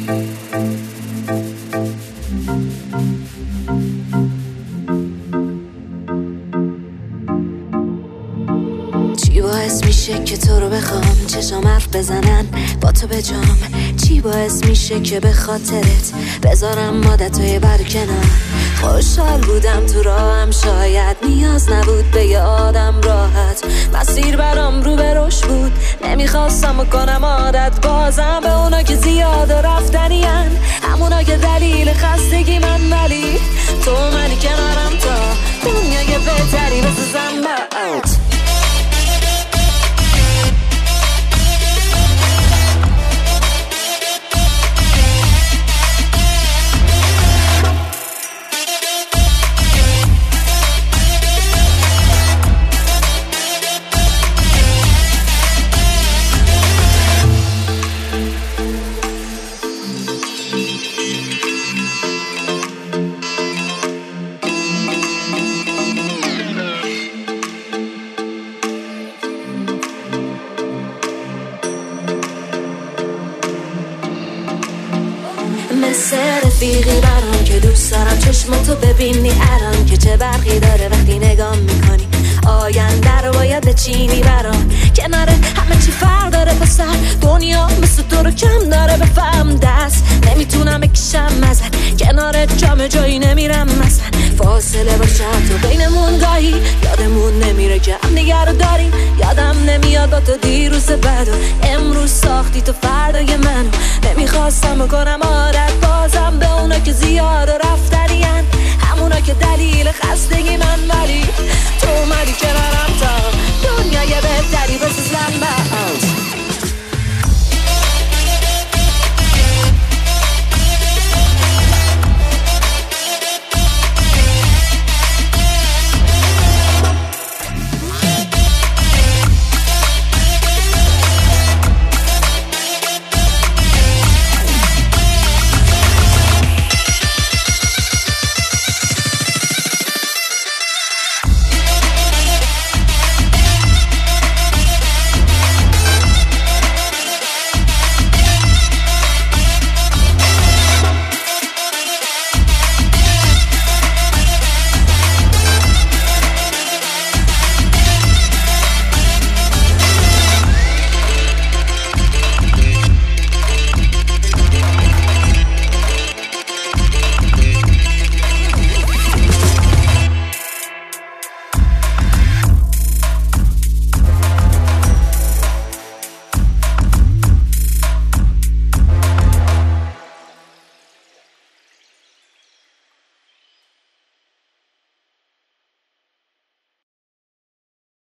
چی باعث میشه که تو رو بخوام چشام حرف بزنن با تو به جام؟ چی باعث میشه که به خاطرت بذارم عادتهای برکنار؟ خوشحال بودم تو راهم، شاید نیاز نبود به یه آدم راحت. مسیر برام رو به رشد بود، نمیخواستم کنم عادت بازم به اونا که زیاد رفتنین، همونا که دلیل خستگی من، ولی تو منی کنارم تا دنیای بهتری بسازم برات. مثل رفیقی برام که دوست دارم چشماتو ببینی الان که چه برقی داره وقتی نگاه میکنی. آینده رو باید بچینی برام، کنار همه چی فرق داره پسر، دنیا مثل تو رو کم داره بفهم دست نمیتونم بکشم ازت، کنارت جام جایی نمیرم مثلا. فاصله باشه تو بینمون گاهی یادمون نمیره که هم دیگر رو داریم، یادم نمیاد با تو دیروز بعد و امروز ساختی تو فردای منو. نمیخواستم بکنم عادت بازم به اونا که زیاد رفتنین، همونا که دلیل خستگی من، ولی تو اومدی کنارم تا دنیای بهتری بسازم.